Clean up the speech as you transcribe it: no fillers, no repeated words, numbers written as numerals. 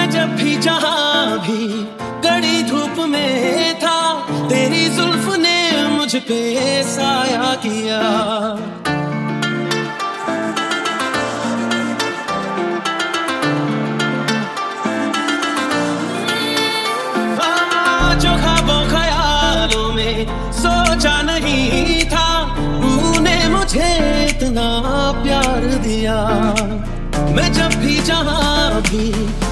मैं जब भी जहां भी कड़ी धूप में था, तेरी जुल्फ ने मुझ पे साया किया। जो ख्वाबों ख्यालों में सोचा नहीं था, तूने मुझे इतना प्यार दिया। मैं जब भी जहां भी